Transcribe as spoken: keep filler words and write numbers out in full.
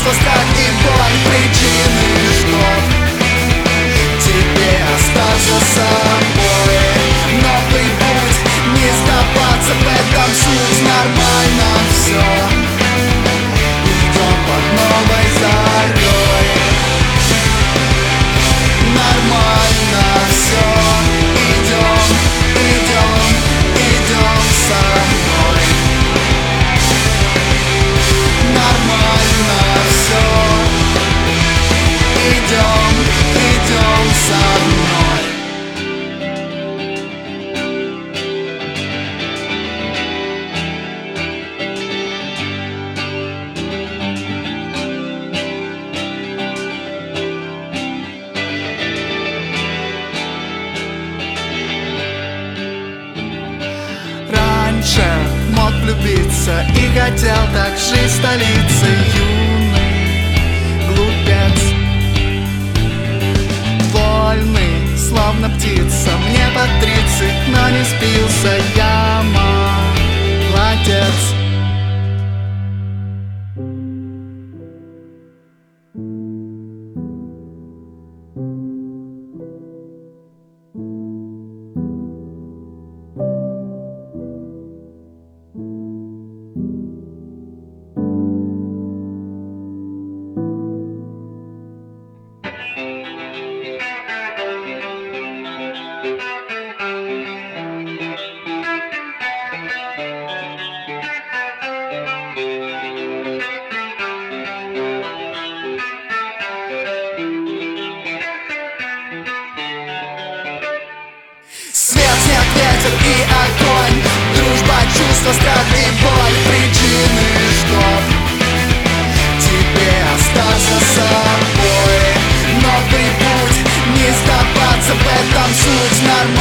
чувства, страх и боль, причины, чтоб тебе остаться собой. Новый путь, не сдаваться в этом суть, нормально все. Идем под новой зарей. Нормально все. Идем, идем, идем со мной. Нормально все. Идем, идем со мной. Раньше мог влюбиться и хотел так жить столицей, юный глупец. Вольный, словно птица, мне под тридцать, но не спился, я молодец. Свет, снег, ветер и огонь, дружба, чувства, страх и боль, причины, чтоб тебе остаться собой. Новый путь, не сдаваться в этом суть, нормально.